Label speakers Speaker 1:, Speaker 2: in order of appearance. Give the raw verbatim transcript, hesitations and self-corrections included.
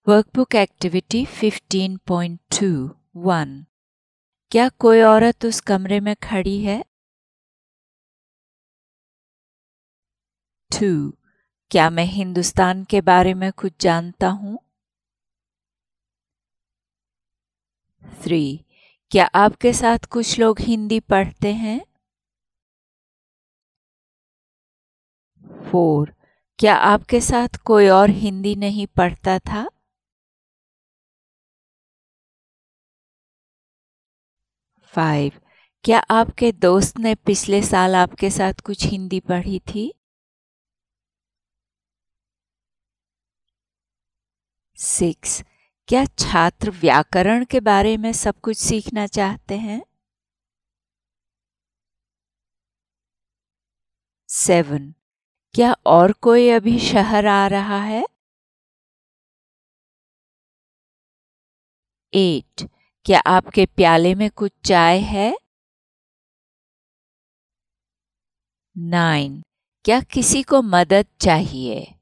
Speaker 1: Workbook activity fifteen point two one. क्या कोई औरत उस कमरे में खड़ी है? टू। क्या मैं हिंदुस्तान के बारे में कुछ जानता हूँ? थ्री। क्या आपके साथ कुछ लोग हिंदी पढ़ते हैं? फोर। क्या आपके साथ कोई और हिंदी नहीं पढ़ता था? फाइव। क्या आपके दोस्त ने पिछले साल आपके साथ कुछ हिंदी पढ़ी थी? सिक्स। क्या छात्र व्याकरण के बारे में सब कुछ सीखना चाहते हैं? सेवन। क्या और कोई अभी शहर आ रहा है? एट। क्या आपके प्याले में कुछ चाय है? नाइन। क्या किसी को मदद चाहिए?